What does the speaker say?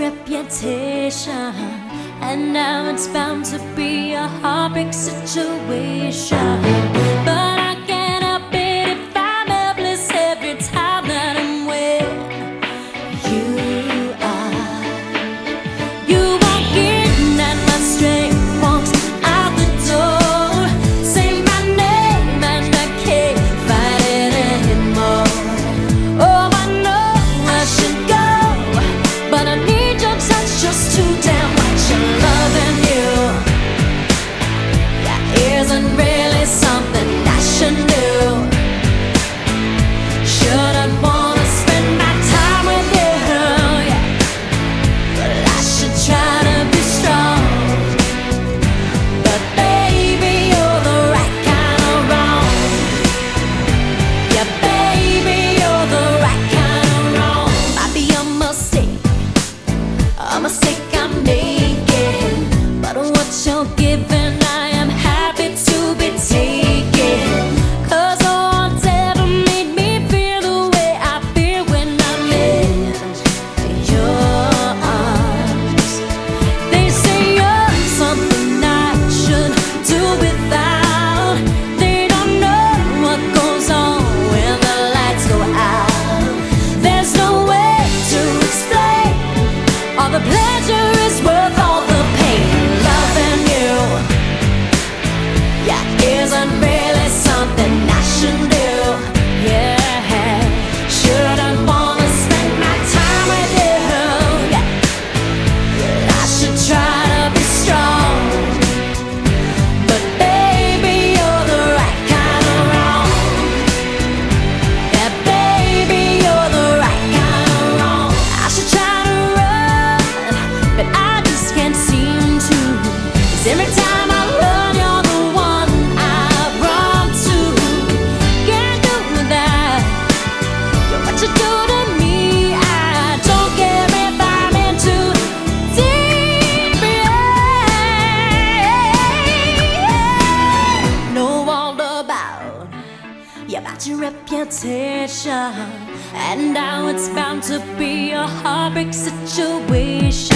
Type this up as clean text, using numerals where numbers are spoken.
reputation, and now it's bound to be a heartbreak situation. But I can't help it if I'm helpless every time that I'm with you. You walk in and my strength walks out the door. Say my name and I can't fight it anymore. Oh, I know I should go, but I need your touch just to damn much. I'm loving you. That isn't really something I should do. Shouldn't wanna spend my time with you, yeah. But I should try to be strong. But baby, you're the right kind of wrong. Yeah, baby, you're the right kind of wrong. Might be a mistake I'm making, but what you're giving I am happy to be taking. 'Cause no one's ever made me feel the way I feel when I'm in your arms. They say you're something I should do without. They don't know what goes on when the lights go out. There's no way to explain all the pleasure is worth all the pain. Loving you, yeah, isn't really something I should do. Yeah, shouldn't wanna spend my time with you. Yeah, I should try to be strong. But baby, you're the right kind of wrong. Yeah, baby, you're the right kind of wrong. I should try to run, but I just can't seem to. 'Cause every time I run, you're the one I run to. Can't do that. You're what you do to me. I don't care if I'm in too deep. Yeah. Know all about your reputation, and now it's bound to be a heartbreak situation.